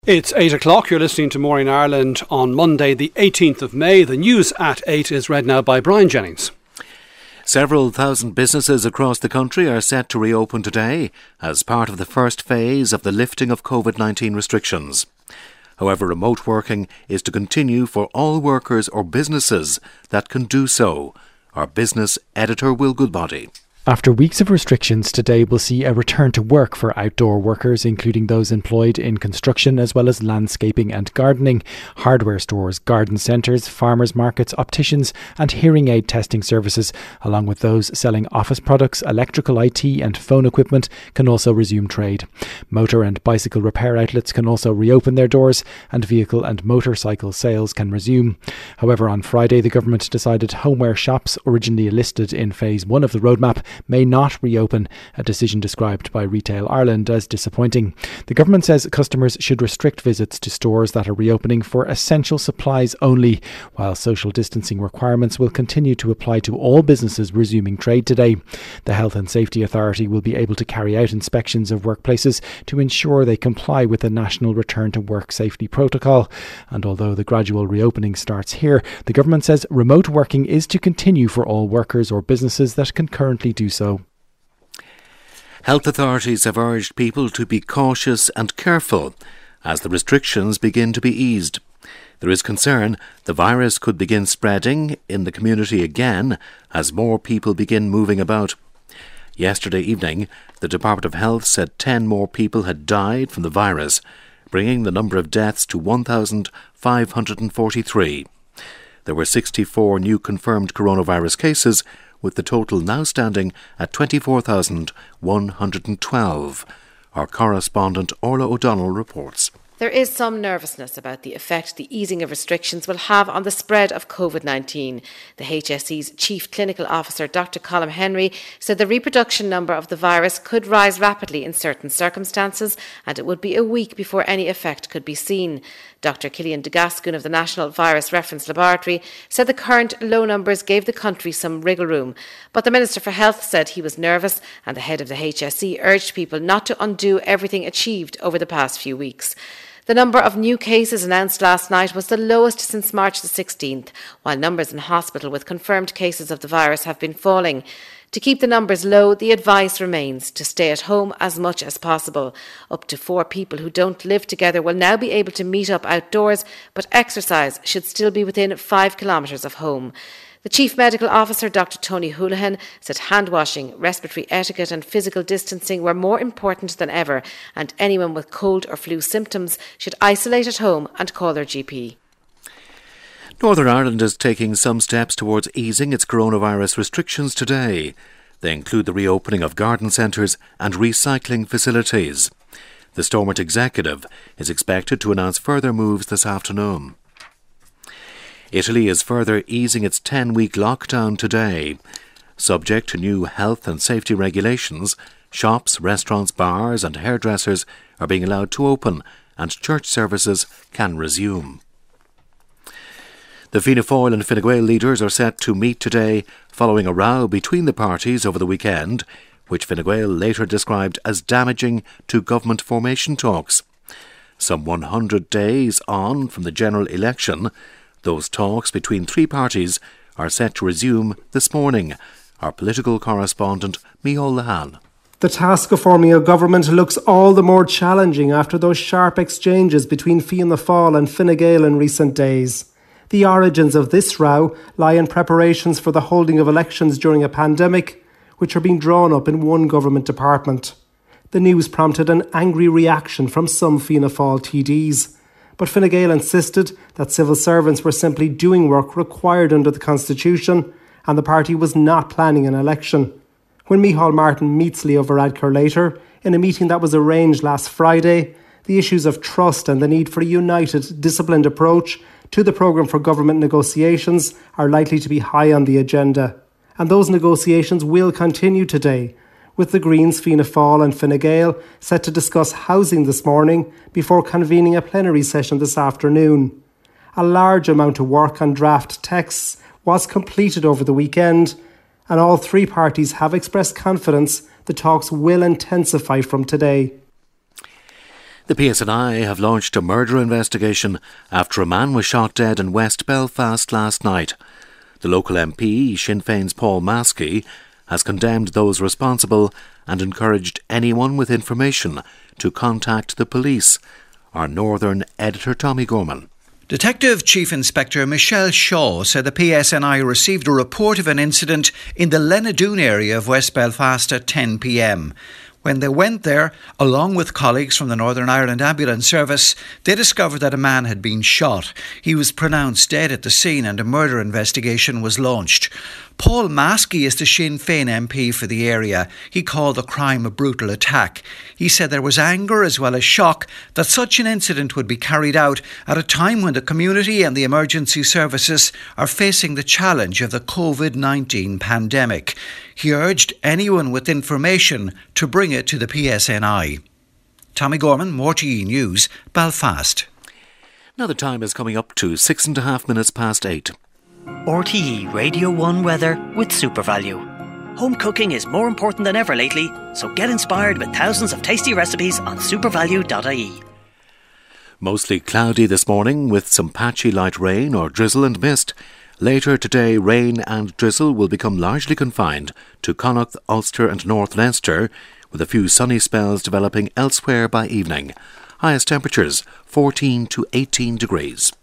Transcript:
It's 8 o'clock. You're listening to Maureen Ireland on Monday, the 18th of May. The news at 8 is read now by Brian Jennings. Several thousand businesses across the country are set to reopen today as part of the first phase of the lifting of COVID-19 restrictions. However, remote working is to continue for all workers or businesses that can do so. Our business editor, Will Goodbody. After weeks of restrictions, today will see a return to work for outdoor workers, including those employed in construction as well as landscaping and gardening, hardware stores, garden centres, farmers markets, opticians and hearing aid testing services, along with those selling office products, electrical IT and phone equipment can also resume trade. Motor and bicycle repair outlets can also reopen their doors and vehicle and motorcycle sales can resume. However, on Friday the government decided homeware shops originally listed in phase 1 of the roadmap may not reopen, a decision described by Retail Ireland as disappointing. The government says customers should restrict visits to stores that are reopening for essential supplies only, while social distancing requirements will continue to apply to all businesses resuming trade today. The Health and Safety Authority will be able to carry out inspections of workplaces to ensure they comply with the National Return to Work Safety Protocol. And although the gradual reopening starts here, the government says remote working is to continue for all workers or businesses that can currently do so. Health authorities have urged people to be cautious and careful as the restrictions begin to be eased. There is concern the virus could begin spreading in the community again as more people begin moving about. Yesterday evening, the Department of Health said 10 more people had died from the virus, bringing the number of deaths to 1,543. There were 64 new confirmed coronavirus cases, with the total now standing at 24,112. Our correspondent Orla O'Donnell reports. There is some nervousness about the effect the easing of restrictions will have on the spread of COVID-19. The HSE's Chief Clinical Officer, Dr. Colm Henry, said the reproduction number of the virus could rise rapidly in certain circumstances and it would be a week before any effect could be seen. Dr. Cillian de Gascoigne of the National Virus Reference Laboratory said the current low numbers gave the country some wriggle room. But the Minister for Health said he was nervous and the head of the HSE urged people not to undo everything achieved over the past few weeks. The number of new cases announced last night was the lowest since March the 16th, while numbers in hospital with confirmed cases of the virus have been falling. To keep the numbers low, the advice remains to stay at home as much as possible. Up to 4 people who don't live together will now be able to meet up outdoors, but exercise should still be within 5 kilometres of home. The Chief Medical Officer, Dr. Tony Holohan, said hand washing, respiratory etiquette and physical distancing were more important than ever, and anyone with cold or flu symptoms should isolate at home and call their GP. Northern Ireland is taking some steps towards easing its coronavirus restrictions today. They include the reopening of garden centres and recycling facilities. The Stormont executive is expected to announce further moves this afternoon. Italy is further easing its 10-week lockdown today. Subject to new health and safety regulations, shops, restaurants, bars and hairdressers are being allowed to open and church services can resume. The Fianna Fáil and Fine Gael leaders are set to meet today following a row between the parties over the weekend, which Fine Gael later described as damaging to government formation talks. Some 100 days on from the general election, those talks between 3 parties are set to resume this morning. Our political correspondent, Micheál Lehane. The task of forming a government looks all the more challenging after those sharp exchanges between Fianna Fáil and Fine Gael in recent days. The origins of this row lie in preparations for the holding of elections during a pandemic, which are being drawn up in one government department. The news prompted an angry reaction from some Fianna Fáil TDs. But Fine Gael insisted that civil servants were simply doing work required under the Constitution and the party was not planning an election. When Micheál Martin meets Leo Varadkar later, in a meeting that was arranged last Friday, the issues of trust and the need for a united, disciplined approach to the programme for government negotiations are likely to be high on the agenda. And those negotiations will continue today, with the Greens, Fianna Fáil and Fine Gael set to discuss housing this morning before convening a plenary session this afternoon. A large amount of work on draft texts was completed over the weekend, and all 3 parties have expressed confidence the talks will intensify from today. The PSNI have launched a murder investigation after a man was shot dead in West Belfast last night. The local MP, Sinn Féin's Paul Maskey, has condemned those responsible and encouraged anyone with information to contact the police. Our Northern editor Tommy Gorman. Detective Chief Inspector Michelle Shaw said the PSNI received a report of an incident in the Lenadoon area of West Belfast at 10 p.m. When they went there, along with colleagues from the Northern Ireland Ambulance Service, they discovered that a man had been shot. He was pronounced dead at the scene and a murder investigation was launched. Paul Maskey is the Sinn Féin MP for the area. He called the crime a brutal attack. He said there was anger as well as shock that such an incident would be carried out at a time when the community and the emergency services are facing the challenge of the COVID-19 pandemic. He urged anyone with information to bring it to the PSNI. Tommy Gorman, RTE News, Belfast. Now the time is coming up to 6.5 minutes past 8. RTE Radio 1 weather with SuperValu. Home cooking is more important than ever lately, so get inspired with thousands of tasty recipes on supervalu.ie. Mostly cloudy this morning with some patchy light rain or drizzle and mist. Later today, rain and drizzle will become largely confined to Connacht, Ulster and North Leinster, with a few sunny spells developing elsewhere by evening. Highest temperatures 14 to 18 degrees.